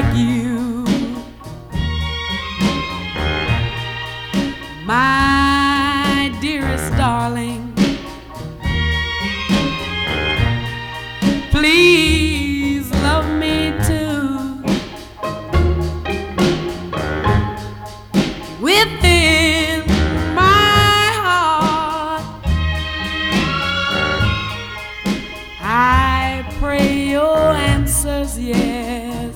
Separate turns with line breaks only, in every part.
you, my dearest darling. Please love me too. Within my heart, I pray your answer's yes.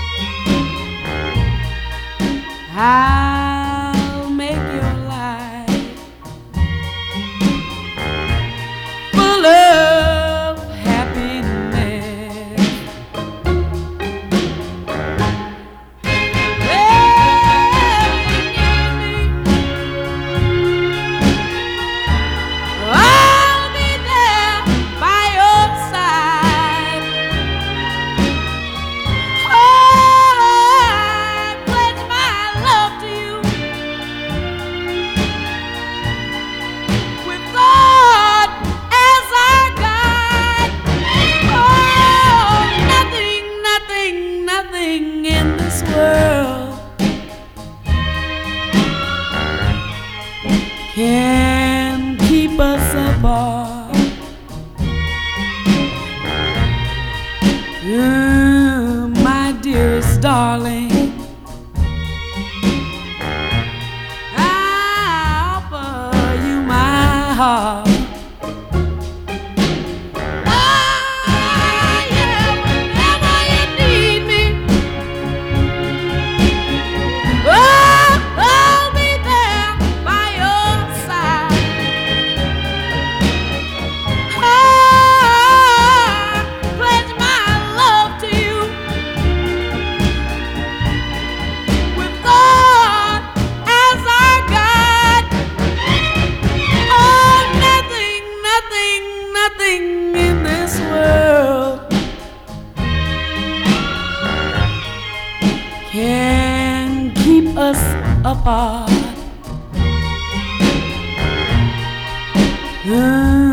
I'll make your life full of happiness. I'll be there by your side. I pledge my love to you, with God as our guide. Oh, nothing, nothing, nothing in this world can keep us apart. My dearest darling, I offer you my heart. Yeah, whenever you need me, I'll be there by your side. I pledge my love to you, with God as our guide. Oh, nothing, nothing, nothing in this world can keep us apart.